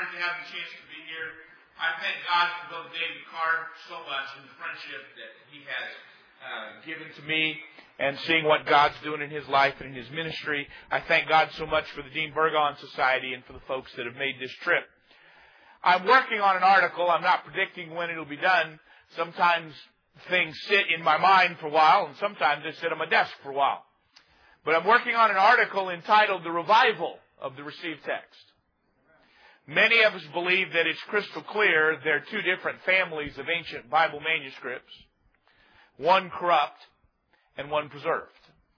to have the chance to be here. I thank God for Brother David Carr so much and the friendship that he has given to me and seeing what God's doing in his life and in his ministry. I thank God so much for the Dean Burgon Society and for the folks that have made this trip. I'm working on an article. I'm not predicting when it'll be done. Sometimes things sit in my mind for a while, and sometimes they sit on my desk for a while. But I'm working on an article entitled The Revival of the Received Text. Many of us believe that it's crystal clear there are two different families of ancient Bible manuscripts, one corrupt and one preserved.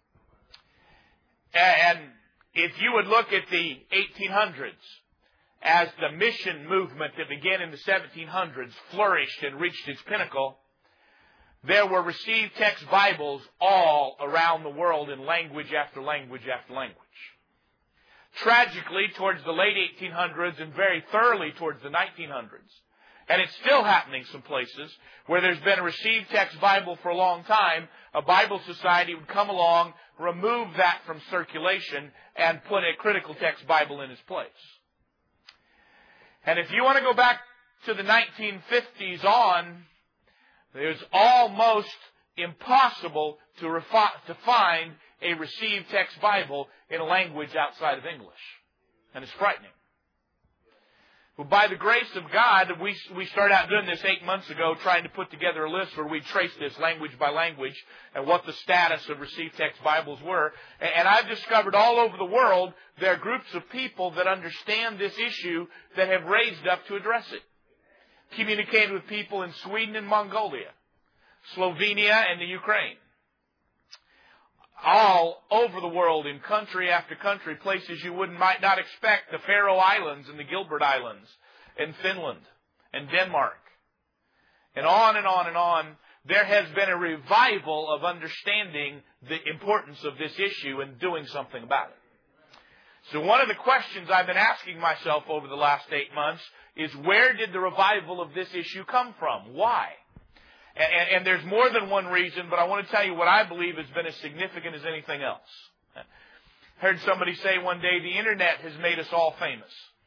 And if you would look at the 1800s, as the mission movement that began in the 1700s flourished and reached its pinnacle, there were received text Bibles all around the world in language after language after language. Tragically, towards the late 1800s and very thoroughly towards the 1900s, and it's still happening some places where there's been a received text Bible for a long time, a Bible society would come along, remove that from circulation, and put a critical text Bible in its place. And if you want to go back to the 1950s on, it's almost impossible to find a received text Bible in a language outside of English. And it's frightening. But by the grace of God, we started out doing this 8 months ago, trying to put together a list where we trace this language by language and what the status of received text Bibles were. And I've discovered all over the world there are groups of people that understand this issue that have raised up to address it. Communicated with people in Sweden and Mongolia, Slovenia and the Ukraine. All over the world, in country after country, places you might not expect, the Faroe Islands and the Gilbert Islands, and Finland, and Denmark, and on and on and on. There has been a revival of understanding the importance of this issue and doing something about it. So one of the questions I've been asking myself over the last 8 months is, where did the revival of this issue come from? Why? And there's more than one reason, but I want to tell you what I believe has been as significant as anything else. I heard somebody say one day, the Internet has made us all famous.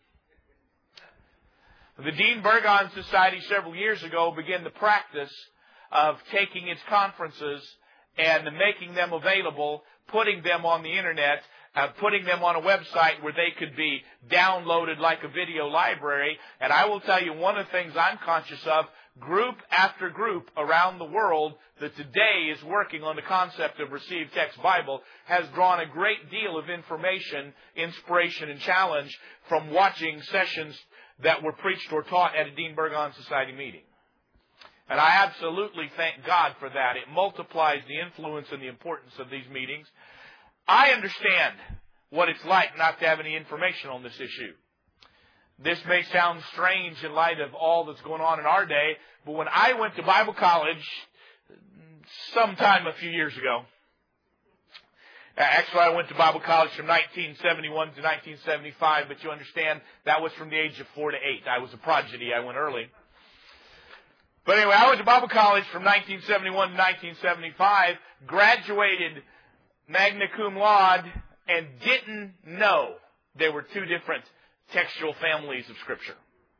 The Dean Burgon Society several years ago began the practice of taking its conferences and making them available, putting them on the Internet, putting them on a website where they could be downloaded like a video library. And I will tell you, one of the things I'm conscious of, group after group around the world that today is working on the concept of received text Bible has drawn a great deal of information, inspiration, and challenge from watching sessions that were preached or taught at a Dean Burgon Society meeting. And I absolutely thank God for that. It multiplies the influence and the importance of these meetings. I understand what it's like not to have any information on this issue. This may sound strange in light of all that's going on in our day, but when I went to Bible college sometime a few years ago, actually I went to Bible college from 1971 to 1975, but you understand that was from the age of 4 to 8. I was a prodigy. I went early. But anyway, I went to Bible college from 1971 to 1975, graduated magna cum laude, and didn't know there were two different textual families of Scripture.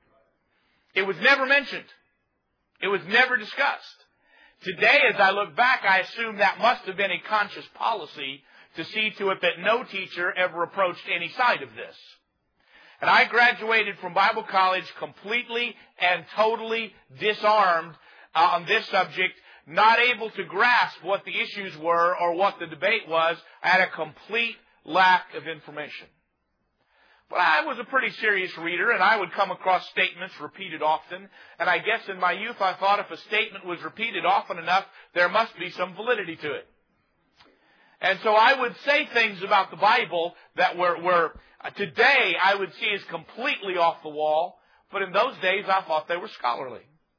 It was never mentioned. It was never discussed. Today, as I look back, I assume that must have been a conscious policy to see to it that no teacher ever approached any side of this. And I graduated from Bible college completely and totally disarmed on this subject, not able to grasp what the issues were or what the debate was. I had a complete lack of information. But I was a pretty serious reader, and I would come across statements repeated often. And I guess in my youth I thought if a statement was repeated often enough, there must be some validity to it. And so I would say things about the Bible that were today I would see as completely off the wall, but in those days I thought they were scholarly.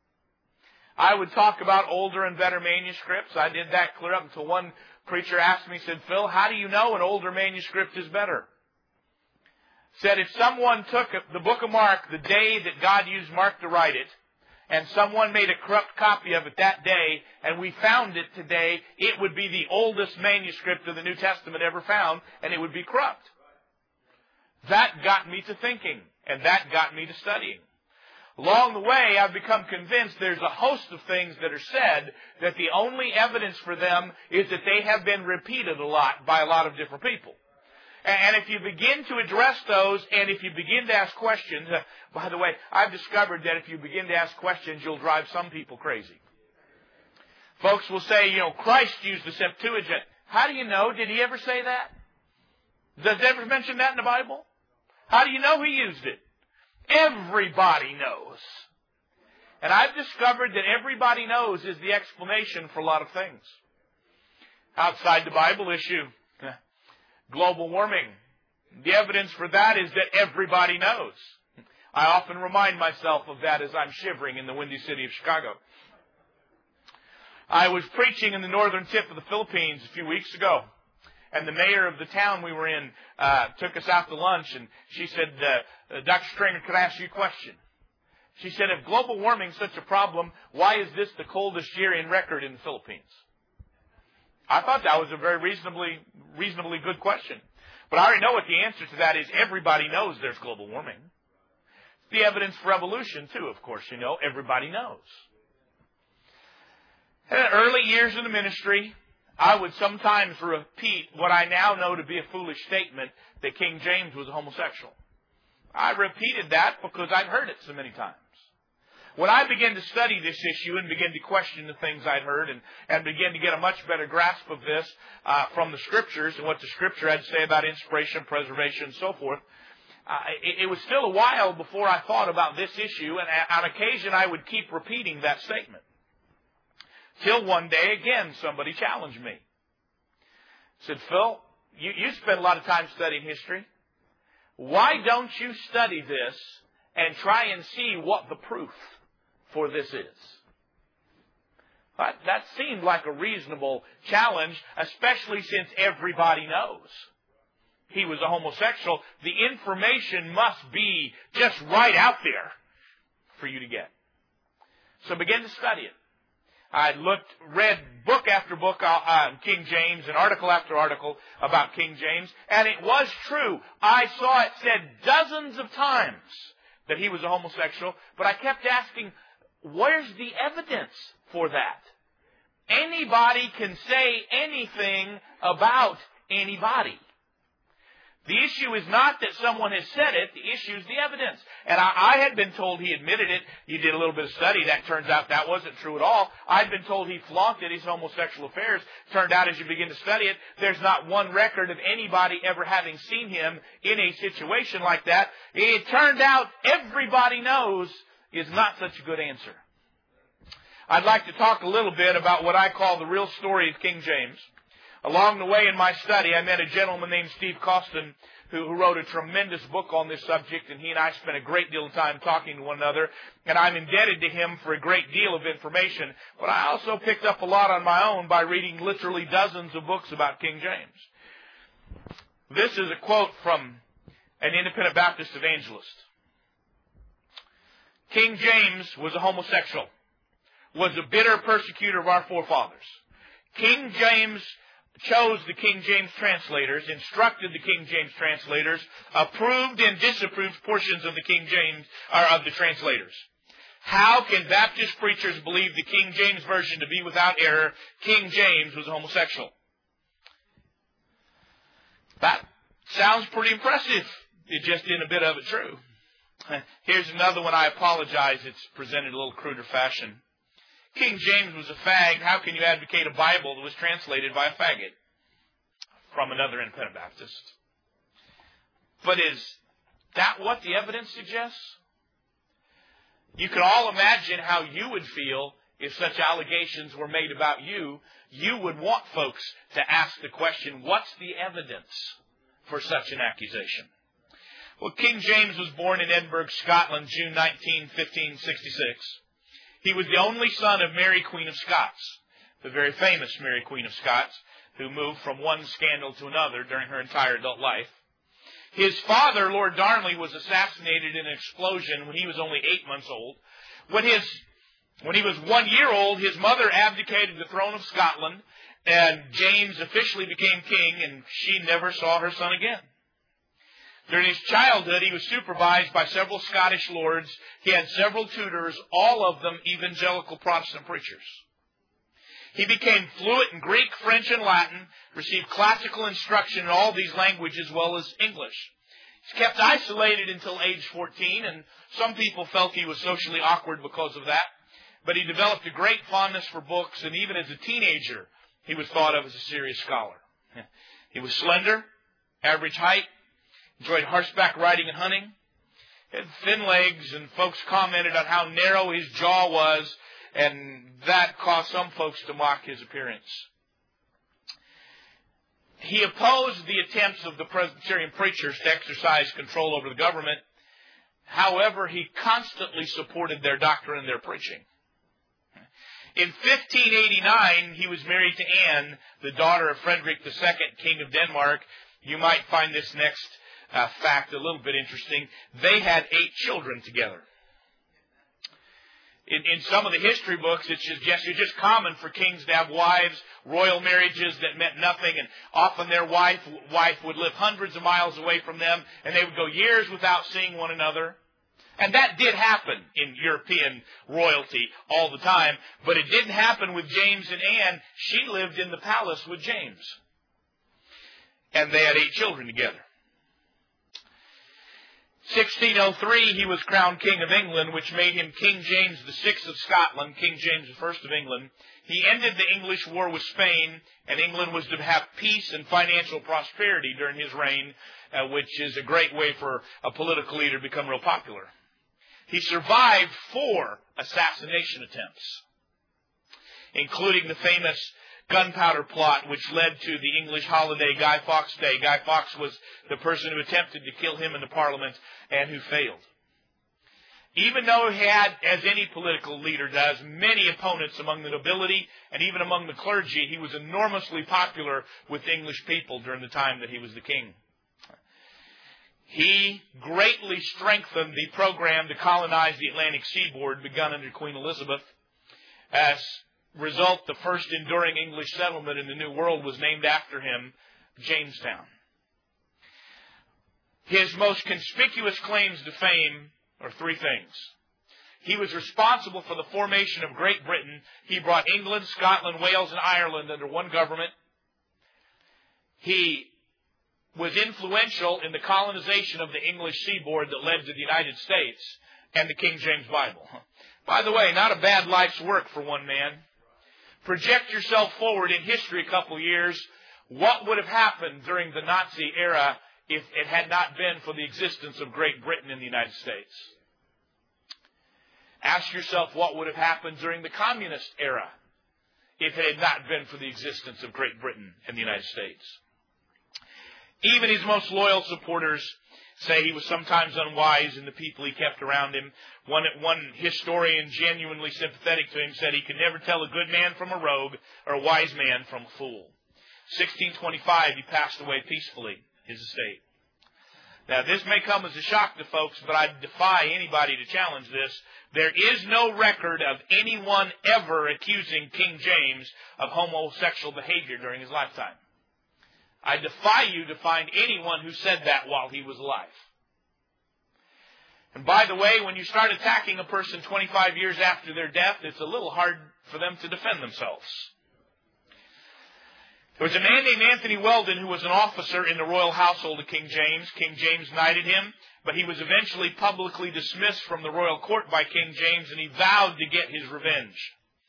I would talk about older and better manuscripts. I did that clear up until one preacher asked me, said, "Phil, how do you know an older manuscript is better?" Said if someone took the book of Mark the day that God used Mark to write it, and someone made a corrupt copy of it that day, and we found it today, it would be the oldest manuscript of the New Testament ever found, and it would be corrupt. That got me to thinking, and that got me to studying. Along the way, I've become convinced there's a host of things that are said that the only evidence for them is that they have been repeated a lot by a lot of different people. And if you begin to address those, and if you begin to ask questions, by the way, I've discovered that if you begin to ask questions, you'll drive some people crazy. Folks will say, Christ used the Septuagint. How do you know? Did he ever say that? Does it ever mention that in the Bible? How do you know he used it? Everybody knows. And I've discovered that everybody knows is the explanation for a lot of things. Outside the Bible issue, global warming. The evidence for that is that everybody knows. I often remind myself of that as I'm shivering in the windy city of Chicago. I was preaching in the northern tip of the Philippines a few weeks ago. And the mayor of the town we were in took us out to lunch, and she said, Dr. Stringer, could I ask you a question? She said, if global warming is such a problem, why is this the coldest year in record in the Philippines? I thought that was a very reasonably good question. But I already know what the answer to that is. Everybody knows there's global warming. The evidence for evolution, too, of course, everybody knows. In the early years of the ministry, I would sometimes repeat what I now know to be a foolish statement, that King James was a homosexual. I repeated that because I'd heard it so many times. When I began to study this issue and began to question the things I'd heard and began to get a much better grasp of this from the Scriptures and what the Scripture had to say about inspiration, preservation, and so forth, it was still a while before I thought about this issue, and on occasion I would keep repeating that statement. Till one day, again, somebody challenged me. Said, Phil, you spend a lot of time studying history. Why don't you study this and try and see what the proof for this is? That seemed like a reasonable challenge, especially since everybody knows he was a homosexual. The information must be just right out there for you to get. So begin to study it. I read book after book on King James and article after article about King James, and it was true. I saw it said dozens of times that he was a homosexual, but I kept asking, where's the evidence for that? Anybody can say anything about anybody. The issue is not that someone has said it. The issue is the evidence. And I had been told he admitted it. You did a little bit of study. That turns out that wasn't true at all. I'd been told he flaunted his homosexual affairs. Turned out as you begin to study it, there's not one record of anybody ever having seen him in a situation like that. It turned out everybody knows is not such a good answer. I'd like to talk a little bit about what I call the real story of King James. Along the way in my study, I met a gentleman named Steve Costin who wrote a tremendous book on this subject, and he and I spent a great deal of time talking to one another, and I'm indebted to him for a great deal of information. But I also picked up a lot on my own by reading literally dozens of books about King James. This is a quote from an independent Baptist evangelist. King James was a homosexual, was a bitter persecutor of our forefathers. King James chose the King James translators, instructed the King James translators, approved and disapproved portions of the King James, or of the translators. How can Baptist preachers believe the King James Version to be without error? King James was a homosexual. That sounds pretty impressive. It just isn't a bit of it true. Here's another one. I apologize. It's presented a little cruder fashion. King James was a fag. How can you advocate a Bible that was translated by a faggot? From another independent Baptist. But is that what the evidence suggests? You can all imagine how you would feel if such allegations were made about you. You would want folks to ask the question, what's the evidence for such an accusation? Well, King James was born in Edinburgh, Scotland, June 19, 1566. He was the only son of Mary, Queen of Scots, the very famous Mary, Queen of Scots, who moved from one scandal to another during her entire adult life. His father, Lord Darnley, was assassinated in an explosion when he was only 8 months old. When he was 1 year old, his mother abdicated the throne of Scotland, and James officially became king, and she never saw her son again. During his childhood, he was supervised by several Scottish lords. He had several tutors, all of them evangelical Protestant preachers. He became fluent in Greek, French, and Latin, received classical instruction in all these languages as well as English. He was kept isolated until age 14, and some people felt he was socially awkward because of that. But he developed a great fondness for books, and even as a teenager, he was thought of as a serious scholar. He was slender, average height, enjoyed horseback riding and hunting, had thin legs, and folks commented on how narrow his jaw was, and that caused some folks to mock his appearance. He opposed the attempts of the Presbyterian preachers to exercise control over the government. However, he constantly supported their doctrine and their preaching. In 1589, he was married to Anne, the daughter of Frederick II, King of Denmark. You might find this next fact a little bit interesting. They had 8 children together. In some of the history books, it's just common for kings to have wives, royal marriages that meant nothing, and often their wife would live hundreds of miles away from them, and they would go years without seeing one another. And that did happen in European royalty all the time, but it didn't happen with James and Anne. She lived in the palace with James. And they had 8 children together. 1603, he was crowned King of England, which made him King James VI of Scotland, King James I of England. He ended the English war with Spain, and England was to have peace and financial prosperity during his reign, which is a great way for a political leader to become real popular. He survived 4 assassination attempts, including the famous gunpowder plot, which led to the English holiday Guy Fawkes Day. Guy Fawkes was the person who attempted to kill him in the Parliament and who failed. Even though he had, as any political leader does, many opponents among the nobility and even among the clergy, he was enormously popular with English people during the time that he was the king. He greatly strengthened the program to colonize the Atlantic seaboard begun under Queen Elizabeth. As a result, the first enduring English settlement in the New World was named after him, Jamestown. His most conspicuous claims to fame are 3 things. He was responsible for the formation of Great Britain. He brought England, Scotland, Wales, and Ireland under one government. He was influential in the colonization of the English seaboard that led to the United States and the King James Bible. By the way, not a bad life's work for one man. Project yourself forward in history a couple years. What would have happened during the Nazi era if it had not been for the existence of Great Britain in the United States? Ask yourself what would have happened during the communist era if it had not been for the existence of Great Britain and the United States. Even his most loyal supporters say he was sometimes unwise in the people he kept around him. One historian genuinely sympathetic to him said he could never tell a good man from a rogue or a wise man from a fool. 1625, he passed away peacefully, his estate. Now, this may come as a shock to folks, but I defy anybody to challenge this. There is no record of anyone ever accusing King James of homosexual behavior during his lifetime. I defy you to find anyone who said that while he was alive. And by the way, when you start attacking a person 25 years after their death, it's a little hard for them to defend themselves. There was a man named Anthony Weldon who was an officer in the royal household of King James. King James knighted him, but he was eventually publicly dismissed from the royal court by King James, and he vowed to get his revenge.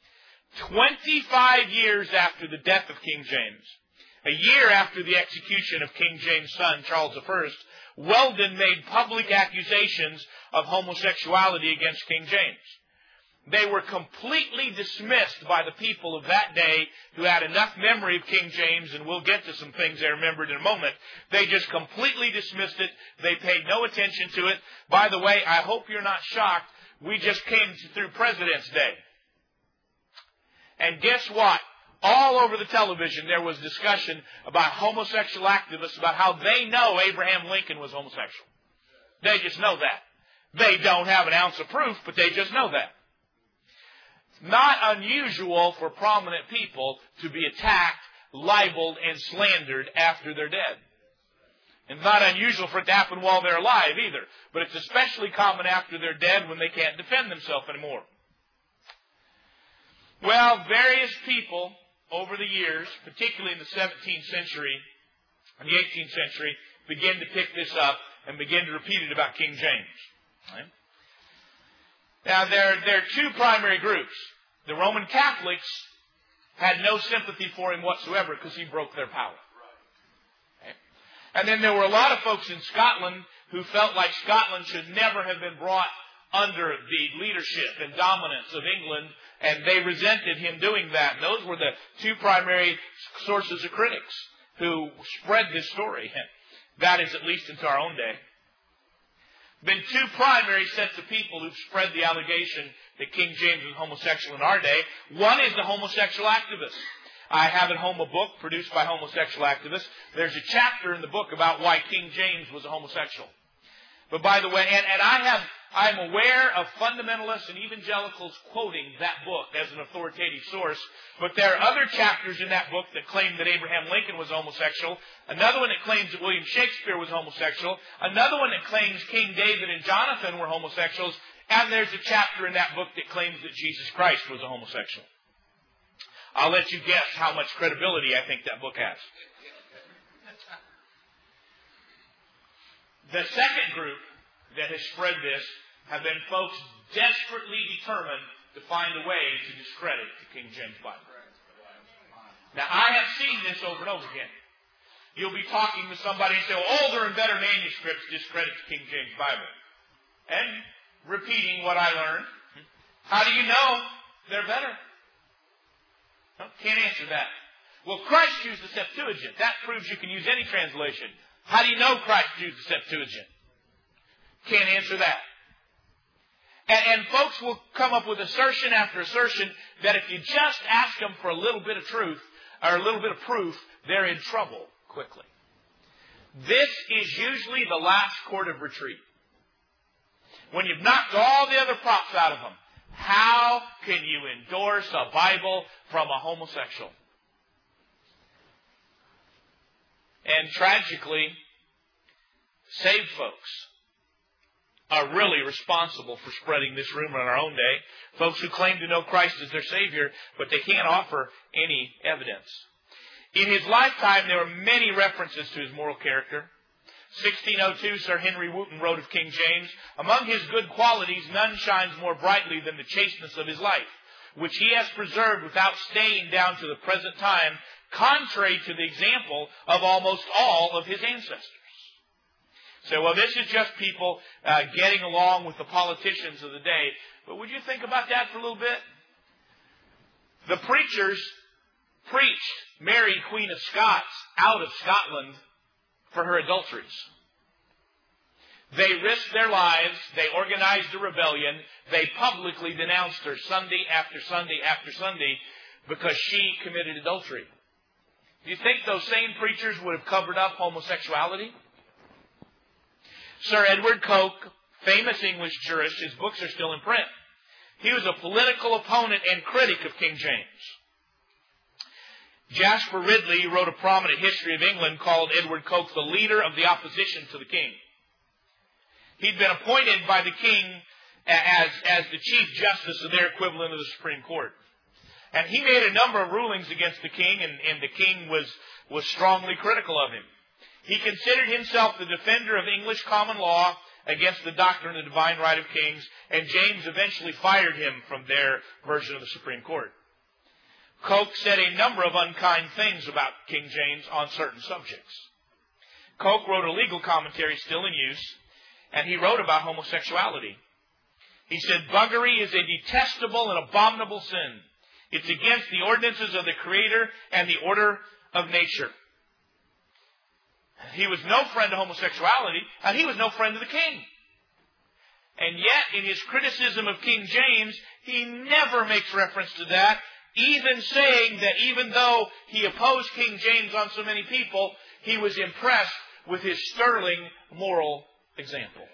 25 years after the death of King James, a year after the execution of King James' son, Charles I, Weldon made public accusations of homosexuality against King James. They were completely dismissed by the people of that day who had enough memory of King James, and we'll get to some things they remembered in a moment. They just completely dismissed it. They paid no attention to it. By the way, I hope you're not shocked. We just came through President's Day. And guess what? All over the television there was discussion about homosexual activists, about how they know Abraham Lincoln was homosexual. They just know that. They don't have an ounce of proof, but they just know that. It's not unusual for prominent people to be attacked, libeled, and slandered after they're dead. It's not unusual for it to happen while they're alive either. But it's especially common after they're dead when they can't defend themselves anymore. Well, various people over the years, particularly in the 17th century and the 18th century, begin to pick this up and begin to repeat it about King James. Right? Now, there are two primary groups. The Roman Catholics had no sympathy for him whatsoever because he broke their power. Okay? And then there were a lot of folks in Scotland who felt like Scotland should never have been brought under the leadership and dominance of England, and they resented him doing that. And those were the two primary sources of critics who spread this story. That is, at least into our own day. Been two primary sets of people who've spread the allegation that King James was homosexual in our day. One is the homosexual activist. I have at home a book produced by homosexual activists. There's a chapter in the book about why King James was a homosexual. But by the way, I'm aware of fundamentalists and evangelicals quoting that book as an authoritative source, but there are other chapters in that book that claim that Abraham Lincoln was homosexual, another one that claims that William Shakespeare was homosexual, another one that claims King David and Jonathan were homosexuals, and there's a chapter in that book that claims that Jesus Christ was a homosexual. I'll let you guess how much credibility I think that book has. The second group that has spread this have been folks desperately determined to find a way to discredit the King James Bible. Now, I have seen this over and over again. You'll be talking to somebody and say, older and better manuscripts discredit the King James Bible. And repeating what I learned, how do you know they're better? Well, can't answer that. Well, Christ used the Septuagint. That proves you can use any translation. How do you know Christ used the Septuagint? Can't answer that. And folks will come up with assertion after assertion that if you just ask them for a little bit of truth or a little bit of proof, they're in trouble quickly. This is usually the last court of retreat. When you've knocked all the other props out of them, how can you endorse a Bible from a homosexual? And tragically, saved folks are really responsible for spreading this rumor in our own day. Folks who claim to know Christ as their Savior, but they can't offer any evidence. In his lifetime, there were many references to his moral character. 1602, Sir Henry Wotton wrote of King James, among his good qualities, none shines more brightly than the chasteness of his life, which he has preserved without staying down to the present time, contrary to the example of almost all of his ancestors. So, well, this is just people getting along with the politicians of the day. But would you think about that for a little bit? The preachers preached Mary, Queen of Scots, out of Scotland for her adulteries. They risked their lives. They organized a rebellion. They publicly denounced her Sunday after Sunday after Sunday because she committed adultery. Do you think those same preachers would have covered up homosexuality? Sir Edward Coke, famous English jurist, his books are still in print. He was a political opponent and critic of King James. Jasper Ridley wrote a prominent history of England called Edward Coke the leader of the opposition to the king. He'd been appointed by the king as the chief justice of their equivalent of the Supreme Court. And he made a number of rulings against the king, and the king was strongly critical of him. He considered himself the defender of English common law against the doctrine of the divine right of kings, and James eventually fired him from their version of the Supreme Court. Coke said a number of unkind things about King James on certain subjects. Coke wrote a legal commentary still in use, and he wrote about homosexuality. He said, "Buggery is a detestable and abominable sin. It's against the ordinances of the Creator and the order of nature." He was no friend of homosexuality, and he was no friend of the king. And yet, in his criticism of King James, he never makes reference to that, even saying that even though he opposed King James on so many people, he was impressed with his sterling moral example.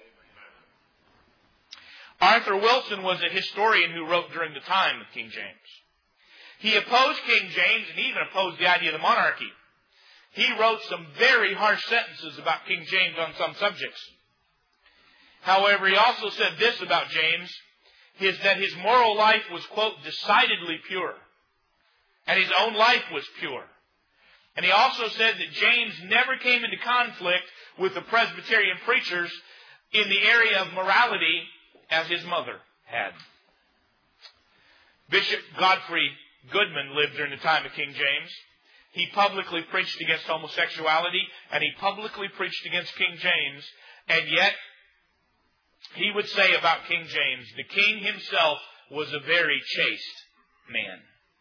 Arthur Wilson was a historian who wrote during the time of King James. He opposed King James and even opposed the idea of the monarchy. he wrote some very harsh sentences about King James on some subjects. However, he also said this about James, that his moral life was, quote, decidedly pure. And his own life was pure. And he also said that James never came into conflict with the Presbyterian preachers in the area of morality as his mother had. Bishop Godfrey Goodman lived during the time of King James. He publicly preached against homosexuality, and he publicly preached against King James, and yet he would say about King James, the king himself was a very chaste man.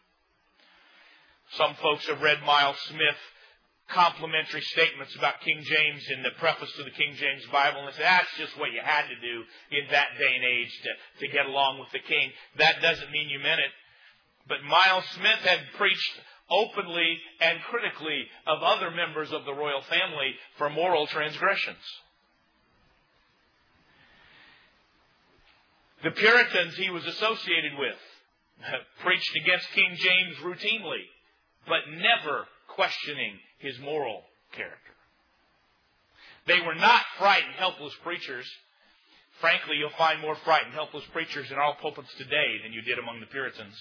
Some folks have read Miles Smith complimentary statements about King James in the preface to the King James Bible, and they say that's just what you had to do in that day and age to get along with the king. That doesn't mean you meant it. But Miles Smith had preached openly and critically of other members of the royal family for moral transgressions. The Puritans he was associated with preached against King James routinely, but never questioning his moral character. They were not frightened, helpless preachers. Frankly, you'll find more frightened, helpless preachers in our pulpits today than you did among the Puritans.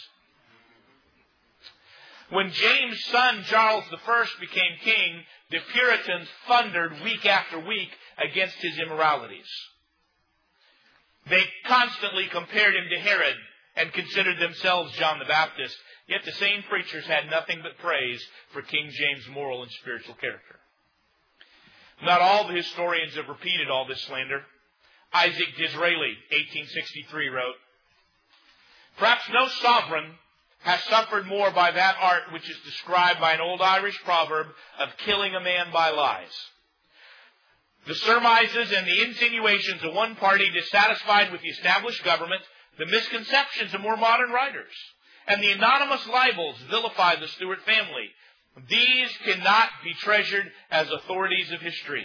When James' son Charles I became king, the Puritans thundered week after week against his immoralities. They constantly compared him to Herod and considered themselves John the Baptist. Yet the same preachers had nothing but praise for King James' moral and spiritual character. Not all the historians have repeated all this slander. Isaac Disraeli, 1863, wrote, "Perhaps no sovereign has suffered more by that art which is described by an old Irish proverb of killing a man by lies. The surmises and the insinuations of one party dissatisfied with the established government, the misconceptions of more modern writers, and the anonymous libels vilify the Stuart family. These cannot be treasured as authorities of history."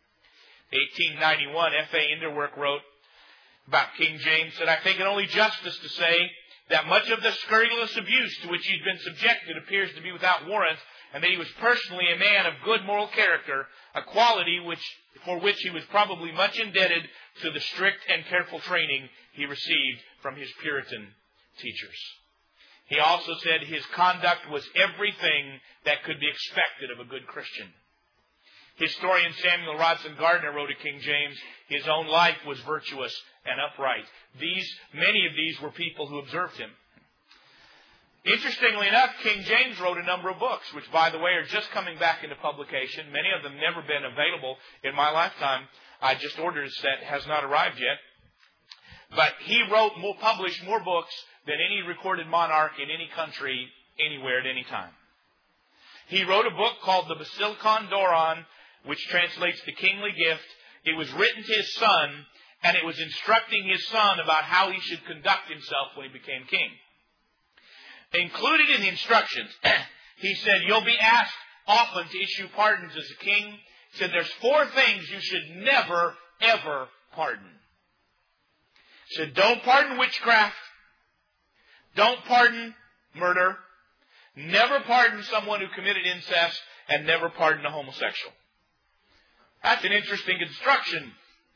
1891, F.A. Inderwerk wrote about King James, said, "I think it only justice to say that much of the scurrilous abuse to which he's been subjected appears to be without warrant, and that he was personally a man of good moral character, a quality for which he was probably much indebted to the strict and careful training he received from his Puritan teachers." He also said his conduct was everything that could be expected of a good Christian. Historian Samuel Rodson Gardner wrote of King James, his own life was virtuous and upright. Many of these were people who observed him. Interestingly enough, King James wrote a number of books, which, by the way, are just coming back into publication. Many of them never been available in my lifetime. I just ordered a set. It has not arrived yet. But he published more books than any recorded monarch in any country, anywhere, at any time. He wrote a book called the Basilikon Doron, which translates the kingly gift. It was written to his son, and it was instructing his son about how he should conduct himself when he became king. Included in the instructions, he said, you'll be asked often to issue pardons as a king. He said, there's 4 things you should never, ever pardon. He said, don't pardon witchcraft. Don't pardon murder. Never pardon someone who committed incest, and never pardon a homosexual. That's an interesting instruction.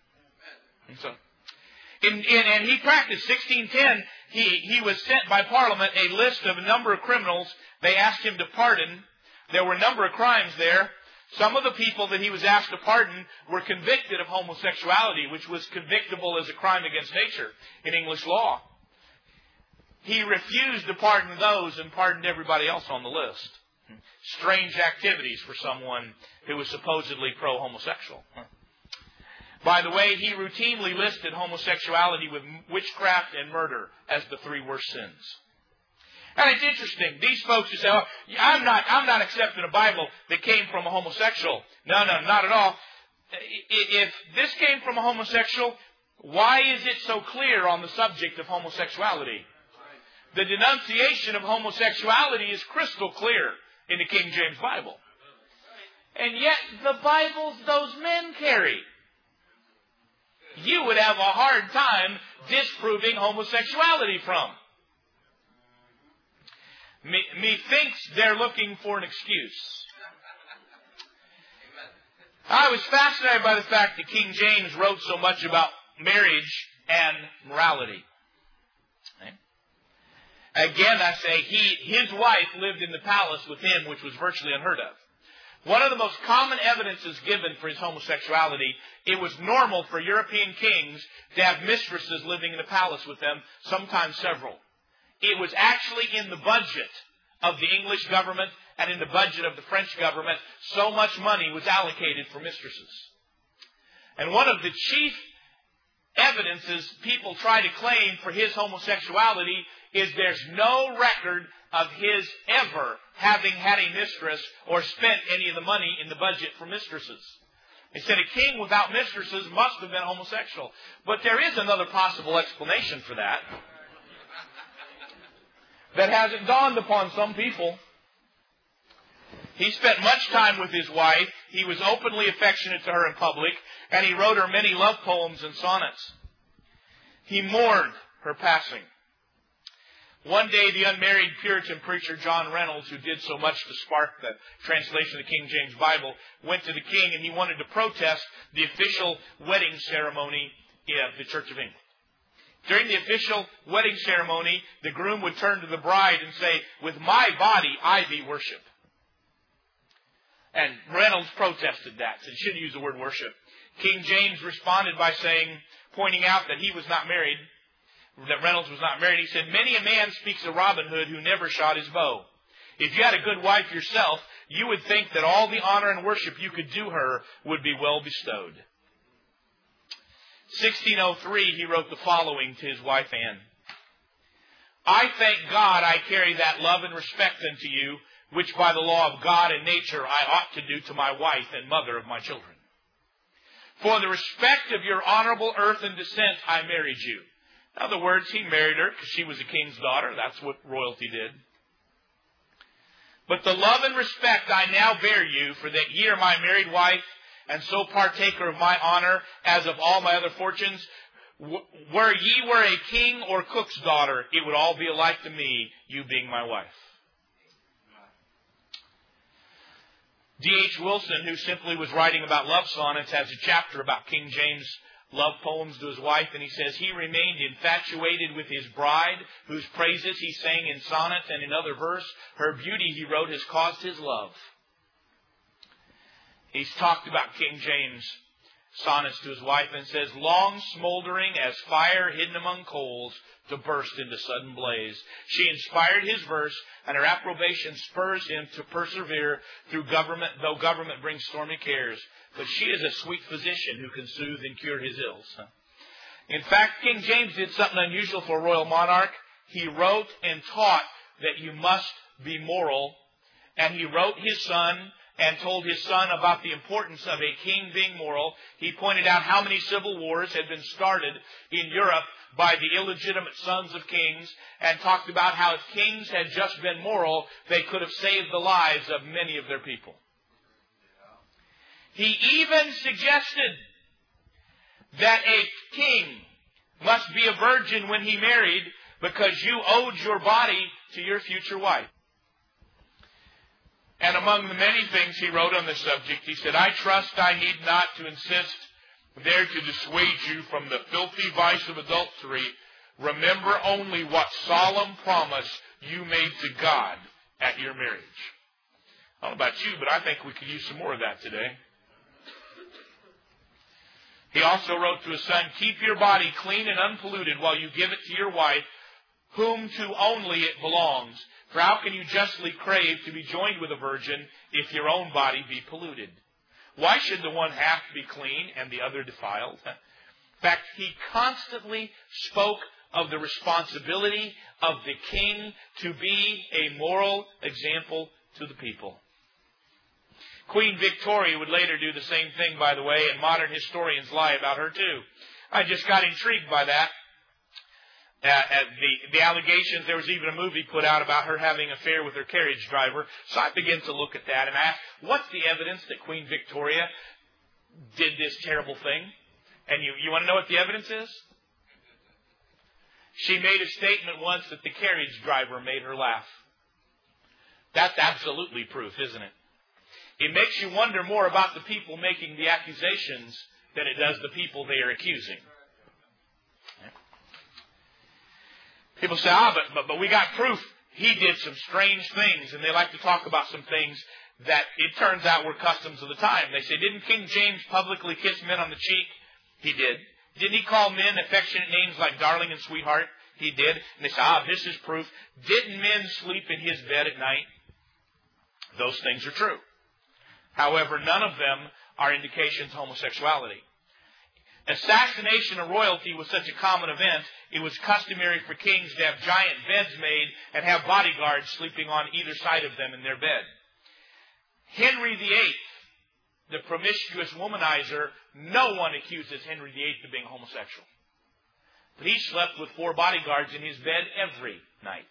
And he practiced. 1610, he was sent by Parliament a list of a number of criminals they asked him to pardon. There were a number of crimes there. Some of the people that he was asked to pardon were convicted of homosexuality, which was convictable as a crime against nature in English law. He refused to pardon those and pardoned everybody else on the list. Strange activities for someone who was supposedly pro-homosexual. By the way, he routinely listed homosexuality with witchcraft and murder as the 3 worst sins. And it's interesting. These folks who say, "Oh, I'm not accepting a Bible that came from a homosexual." No, not at all. If this came from a homosexual, why is it so clear on the subject of homosexuality? The denunciation of homosexuality is crystal clear in the King James Bible. And yet, the Bibles those men carry, you would have a hard time disproving homosexuality from. Methinks they're looking for an excuse. I was fascinated by the fact that King James wrote so much about marriage and morality. Again, I say his wife lived in the palace with him, which was virtually unheard of. One of the most common evidences given for his homosexuality, it was normal for European kings to have mistresses living in the palace with them, sometimes several. It was actually in the budget of the English government and in the budget of the French government. So much money was allocated for mistresses. And one of the chief evidences people try to claim for his homosexuality is there's no record of his ever having had a mistress or spent any of the money in the budget for mistresses. They said a king without mistresses must have been homosexual. But there is another possible explanation for that that hasn't dawned upon some people. He spent much time with his wife. He was openly affectionate to her in public, and he wrote her many love poems and sonnets. He mourned her passing. One day, the unmarried Puritan preacher John Reynolds, who did so much to spark the translation of the King James Bible, went to the king and he wanted to protest the official wedding ceremony of the Church of England. During the official wedding ceremony, the groom would turn to the bride and say, "With my body I thee worship." And Reynolds protested that, said, "Shouldn't use the word worship." King James responded by saying, pointing out that he was not married, that Reynolds was not married, he said, "Many a man speaks of Robin Hood who never shot his bow. If you had a good wife yourself, you would think that all the honor and worship you could do her would be well bestowed." 1603, he wrote the following to his wife Anne. "I thank God I carry that love and respect unto you, which by the law of God and nature I ought to do to my wife and mother of my children. For the respect of your honorable earth and descent I married you." In other words, he married her because she was a king's daughter. That's what royalty did. "But the love and respect I now bear you, for that ye are my married wife, and so partaker of my honor, as of all my other fortunes, were ye were a king or cook's daughter, it would all be alike to me, you being my wife." D.H. Wilson, who simply was writing about love sonnets, has a chapter about King James' love poems to his wife, and he says, "He remained infatuated with his bride, whose praises he sang in sonnet and in other verse. Her beauty, he wrote, has caused his love." He's talked about King James' sonnets to his wife and says, "Long smoldering as fire hidden among coals to burst into sudden blaze. She inspired his verse, and her approbation spurs him to persevere through government, though government brings stormy cares. But she is a sweet physician who can soothe and cure his ills." In fact, King James did something unusual for a royal monarch. He wrote and taught that you must be moral. And he wrote his son and told his son about the importance of a king being moral. He pointed out how many civil wars had been started in Europe by the illegitimate sons of kings, and talked about how if kings had just been moral, they could have saved the lives of many of their people. He even suggested that a king must be a virgin when he married because you owed your body to your future wife. And among the many things he wrote on the subject, he said, "I trust I need not to insist there to dissuade you from the filthy vice of adultery. Remember only what solemn promise you made to God at your marriage." I don't know about you, but I think we could use some more of that today. He also wrote to his son, "Keep your body clean and unpolluted while you give it to your wife, whom to only it belongs. For how can you justly crave to be joined with a virgin if your own body be polluted? Why should the one half be clean and the other defiled?" In fact, he constantly spoke of the responsibility of the king to be a moral example to the people. Queen Victoria would later do the same thing, by the way, and modern historians lie about her too. I just got intrigued by that. The allegations, there was even a movie put out about her having an affair with her carriage driver. So I began to look at that and ask, what's the evidence that Queen Victoria did this terrible thing? And you want to know what the evidence is? She made a statement once that the carriage driver made her laugh. That's absolutely proof, isn't it? it makes you wonder more about the people making the accusations than it does the people they are accusing. People say, but we got proof he did some strange things, and they like to talk about some things that it turns out were customs of the time. They say, didn't King James publicly kiss men on the cheek? He did. Didn't he call men affectionate names like darling and sweetheart? He did. And they say, this is proof. Didn't men sleep in his bed at night? Those things are true. However, none of them are indications of homosexuality. Assassination of royalty was such a common event, it was customary for kings to have giant beds made and have bodyguards sleeping on either side of them in their bed. Henry VIII, the promiscuous womanizer, no one accuses Henry VIII of being homosexual. But he slept with 4 bodyguards in his bed every night.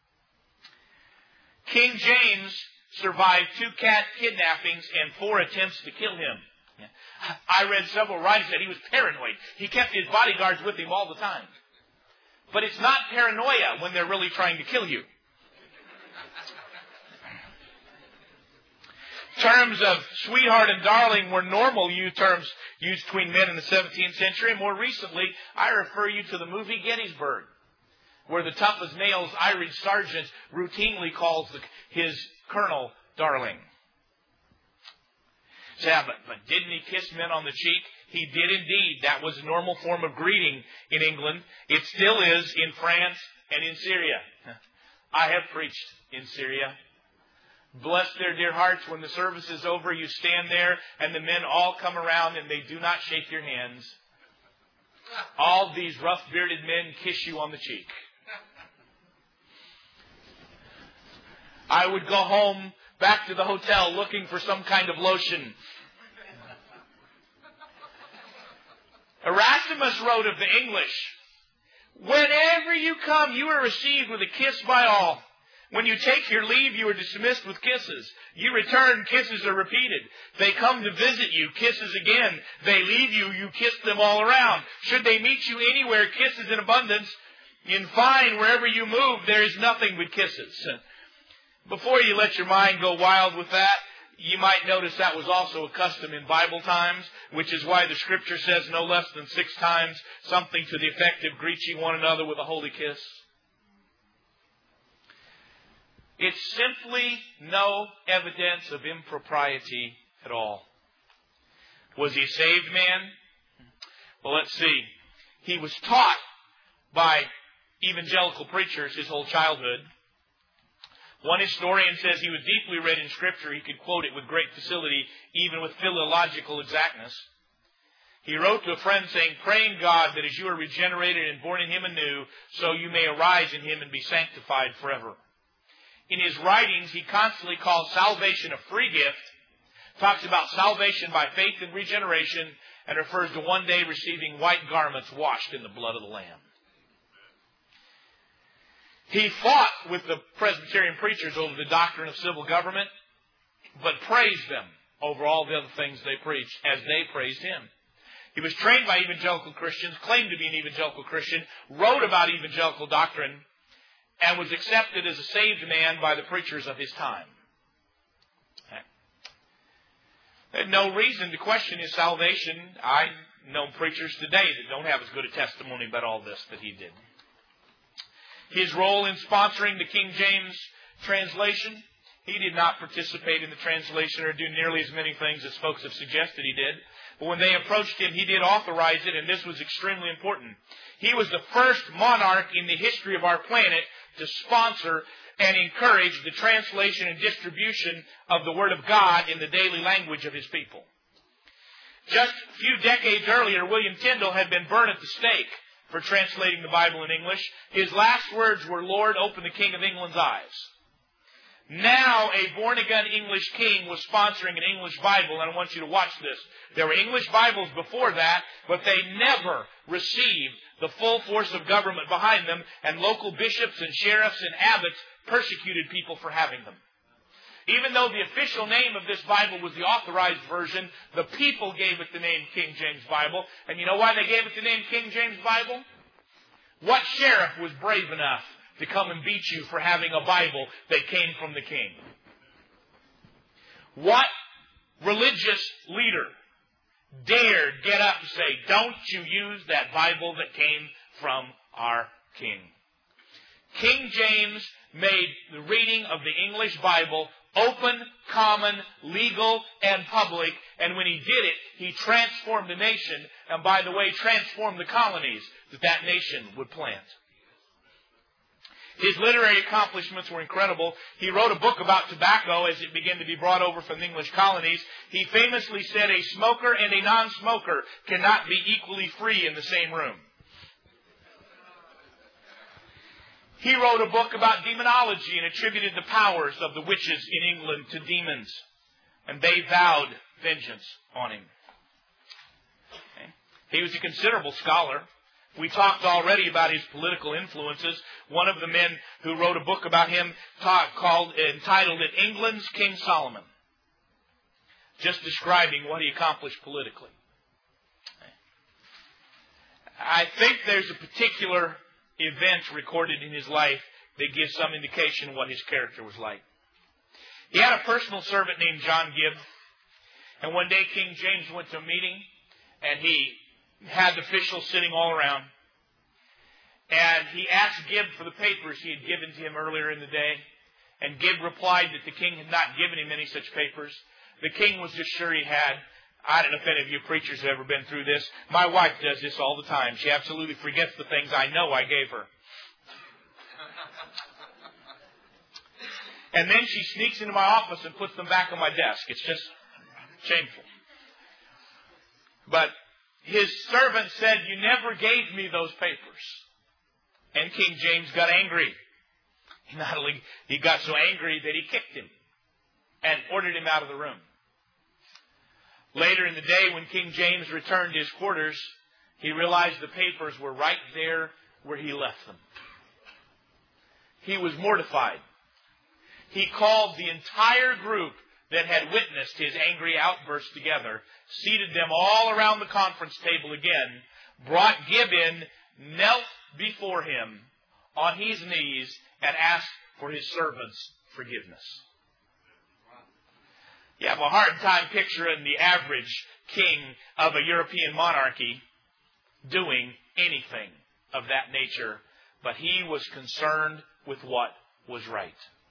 King James survived 2 cat kidnappings and 4 attempts to kill him. I read several writings that he was paranoid. He kept his bodyguards with him all the time. But it's not paranoia when they're really trying to kill you. Terms of sweetheart and darling were normal terms used between men in the 17th century. And more recently, I refer you to the movie Gettysburg, where the tough-as-nails Irish sergeant routinely calls his colonel darling. Yeah, but didn't he kiss men on the cheek? He did indeed. That was a normal form of greeting in England. It still is in France and in Syria. I have preached in Syria. Bless their dear hearts. When the service is over, you stand there and the men all come around and they do not shake your hands. All these rough-bearded men kiss you on the cheek. I would go home back to the hotel looking for some kind of lotion. Erasmus wrote of the English, whenever you come, you are received with a kiss by all. When you take your leave, you are dismissed with kisses. You return, kisses are repeated. They come to visit you, kisses again. They leave you, you kiss them all around. Should they meet you anywhere, kisses in abundance. In fine, wherever you move, there is nothing but kisses. Before you let your mind go wild with that, you might notice that was also a custom in Bible times, which is why the Scripture says no less than 6 times something to the effect of greet ye one another with a holy kiss. It's simply no evidence of impropriety at all. Was he a saved man? Well, let's see. He was taught by evangelical preachers his whole childhood. One historian says he was deeply read in Scripture. He could quote it with great facility, even with philological exactness. He wrote to a friend saying, praying God that as you are regenerated and born in Him anew, so you may arise in Him and be sanctified forever. In his writings, he constantly calls salvation a free gift, talks about salvation by faith and regeneration, and refers to one day receiving white garments washed in the blood of the Lamb. He fought with the Presbyterian preachers over the doctrine of civil government, but praised them over all the other things they preached as they praised him. He was trained by evangelical Christians, claimed to be an evangelical Christian, wrote about evangelical doctrine, and was accepted as a saved man by the preachers of his time. They had no reason to question his salvation. I know preachers today that don't have as good a testimony about all this that he did. His role in sponsoring the King James translation, he did not participate in the translation or do nearly as many things as folks have suggested he did. But when they approached him, he did authorize it, and this was extremely important. He was the first monarch in the history of our planet to sponsor and encourage the translation and distribution of the Word of God in the daily language of his people. Just a few decades earlier, William Tyndale had been burned at the stake for translating the Bible in English. His last words were, Lord, open the King of England's eyes. Now a born-again English king was sponsoring an English Bible, and I want you to watch this. There were English Bibles before that, but they never received the full force of government behind them, and local bishops and sheriffs and abbots persecuted people for having them. Even though the official name of this Bible was the authorized version, the people gave it the name King James Bible. And you know why they gave it the name King James Bible? What sheriff was brave enough to come and beat you for having a Bible that came from the king? What religious leader dared get up and say, don't you use that Bible that came from our king. King James made the reading of the English Bible open, common, legal, and public. And when he did it, he transformed the nation. And by the way, transformed the colonies that nation would plant. His literary accomplishments were incredible. He wrote a book about tobacco as it began to be brought over from the English colonies. He famously said a smoker and a non-smoker cannot be equally free in the same room. He wrote a book about demonology and attributed the powers of the witches in England to demons. And they vowed vengeance on him. Okay. He was a considerable scholar. We talked already about his political influences. One of the men who wrote a book about him entitled it England's King Solomon. Just describing what he accomplished politically. I think there's a particular event recorded in his life that gives some indication of what his character was like. He had a personal servant named John Gibb. And one day King James went to a meeting and he had the officials sitting all around. And he asked Gibb for the papers he had given to him earlier in the day. And Gibb replied that the king had not given him any such papers. The king was just sure he had. I don't know if any of you preachers have ever been through this. My wife does this all the time. She absolutely forgets the things I know I gave her. And then she sneaks into my office and puts them back on my desk. It's just shameful. But his servant said, you never gave me those papers. And King James got angry. He got so angry that he kicked him and ordered him out of the room. Later in the day, when King James returned to his quarters, he realized the papers were right there where he left them. He was mortified. He called the entire group that had witnessed his angry outburst together, seated them all around the conference table again, brought Gibb in, knelt before him on his knees, and asked for his servant's forgiveness. You have a hard time picturing the average king of a European monarchy doing anything of that nature, but he was concerned with what was right.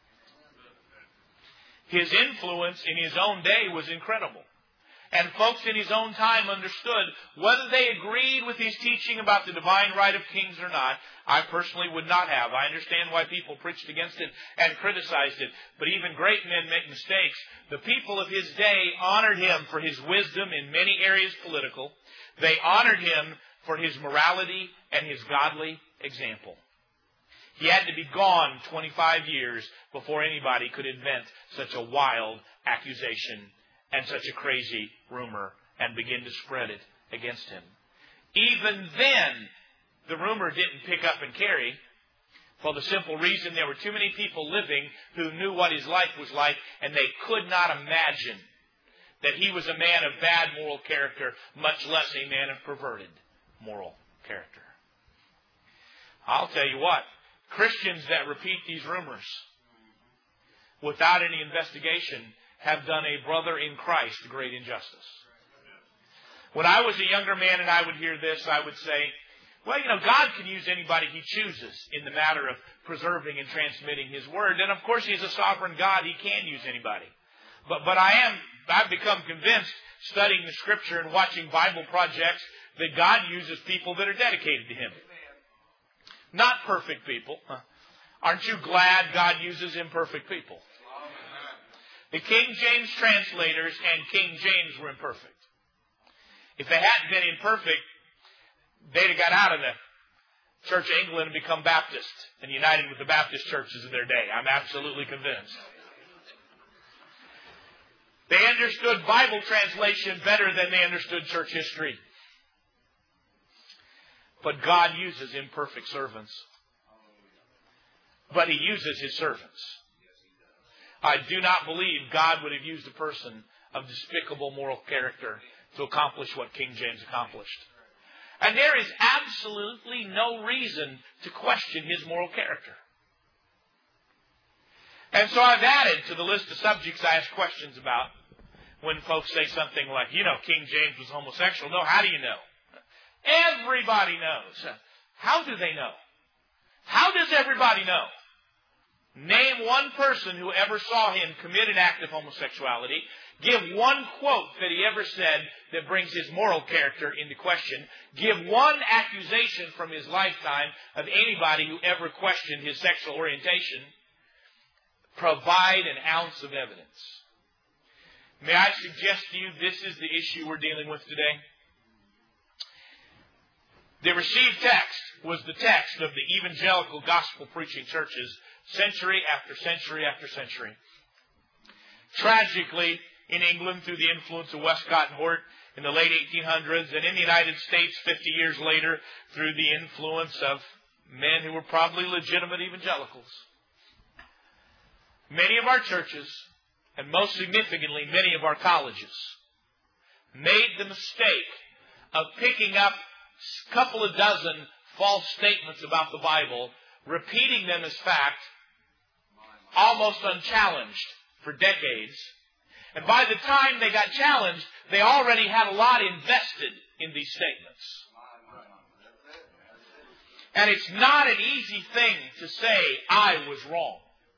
His influence in his own day was incredible. And folks in his own time understood whether they agreed with his teaching about the divine right of kings or not. I personally would not have. I understand why people preached against it and criticized it. But even great men make mistakes. The people of his day honored him for his wisdom in many areas political. They honored him for his morality and his godly example. He had to be gone 25 years before anybody could invent such a wild accusation and such a crazy rumor and begin to spread it against him. Even then, the rumor didn't pick up and carry for the simple reason there were too many people living who knew what his life was like, and they could not imagine that he was a man of bad moral character, much less a man of perverted moral character. I'll tell you what, Christians that repeat these rumors without any investigation have done a brother in Christ great injustice. When I was a younger man and I would hear this, I would say, well, God can use anybody He chooses in the matter of preserving and transmitting His Word. And of course, He's a sovereign God. He can use anybody. But I've become convinced, studying the Scripture and watching Bible projects, that God uses people that are dedicated to Him. Not perfect people. Aren't you glad God uses imperfect people? The King James translators and King James were imperfect. If they hadn't been imperfect, they'd have got out of the Church of England and become Baptist and united with the Baptist churches of their day. I'm absolutely convinced. They understood Bible translation better than they understood church history. But God uses imperfect servants. But He uses His servants. I do not believe God would have used a person of despicable moral character to accomplish what King James accomplished. And there is absolutely no reason to question his moral character. And so I've added to the list of subjects I ask questions about when folks say something like, King James was homosexual. No, how do you know? Everybody knows. How do they know? How does everybody know? Name one person who ever saw him commit an act of homosexuality. Give one quote that he ever said that brings his moral character into question. Give one accusation from his lifetime of anybody who ever questioned his sexual orientation. Provide an ounce of evidence. May I suggest to you this is the issue we're dealing with today? The received text was the text of the evangelical gospel preaching churches century after century after century. Tragically, in England, through the influence of Westcott and Hort in the late 1800s, and in the United States 50 years later, through the influence of men who were probably legitimate evangelicals, many of our churches, and most significantly, many of our colleges, made the mistake of picking up a couple of dozen false statements about the Bible, repeating them as fact, almost unchallenged for decades. And by the time they got challenged, they already had a lot invested in these statements. And it's not an easy thing to say, I was wrong.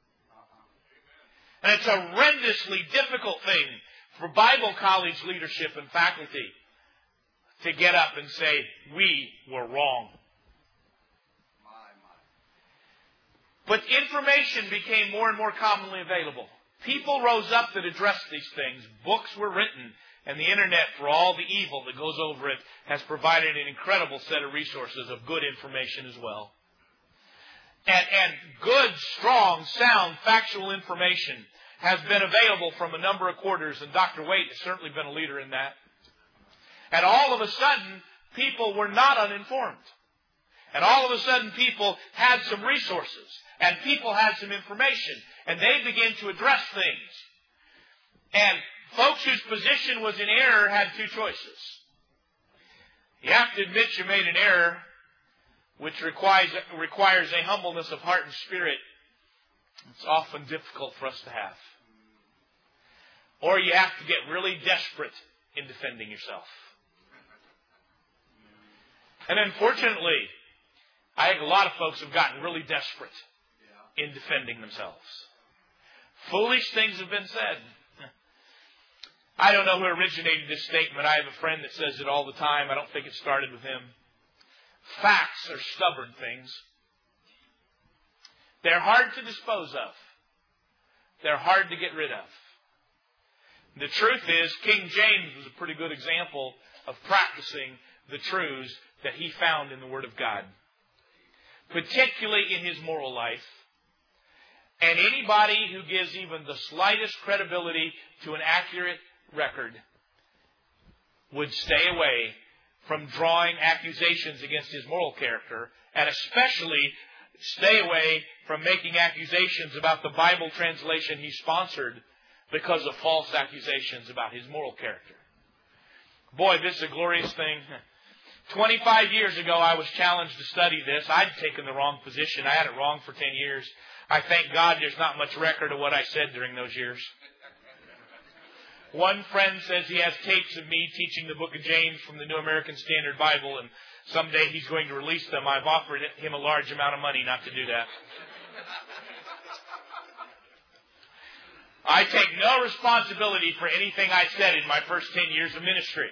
And it's a horrendously difficult thing for Bible college leadership and faculty to get up and say, we were wrong. But information became more and more commonly available. People rose up that addressed these things. Books were written, and the Internet, for all the evil that goes over it, has provided an incredible set of resources of good information as well. And good, strong, sound, factual information has been available from a number of quarters, and Dr. Waite has certainly been a leader in that. And all of a sudden, people were not uninformed. And all of a sudden, people had some resources, and people had some information, and they began to address things. And folks whose position was in error had two choices. You have to admit you made an error, which requires a humbleness of heart and spirit. It's often difficult for us to have. Or you have to get really desperate in defending yourself. And unfortunately, I think a lot of folks have gotten really desperate in defending themselves. Foolish things have been said. I don't know who originated this statement. I have a friend that says it all the time. I don't think it started with him. Facts are stubborn things. They're hard to dispose of. They're hard to get rid of. The truth is, King James was a pretty good example of practicing the truths that he found in the Word of God, particularly in his moral life. And anybody who gives even the slightest credibility to an accurate record would stay away from drawing accusations against his moral character, and especially stay away from making accusations about the Bible translation he sponsored because of false accusations about his moral character. Boy, this is a glorious thing. 25 years ago, I was challenged to study this. I'd taken the wrong position. I had it wrong for 10 years. I thank God there's not much record of what I said during those years. One friend says he has tapes of me teaching the book of James from the New American Standard Bible, and someday he's going to release them. I've offered him a large amount of money not to do that. I take no responsibility for anything I said in my first 10 years of ministry.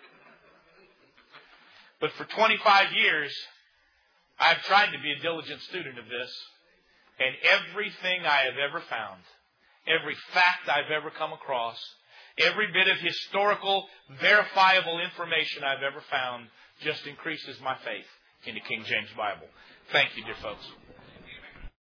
But for 25 years, I've tried to be a diligent student of this. And everything I have ever found, every fact I've ever come across, every bit of historical, verifiable information I've ever found just increases my faith in the King James Bible. Thank you, dear folks.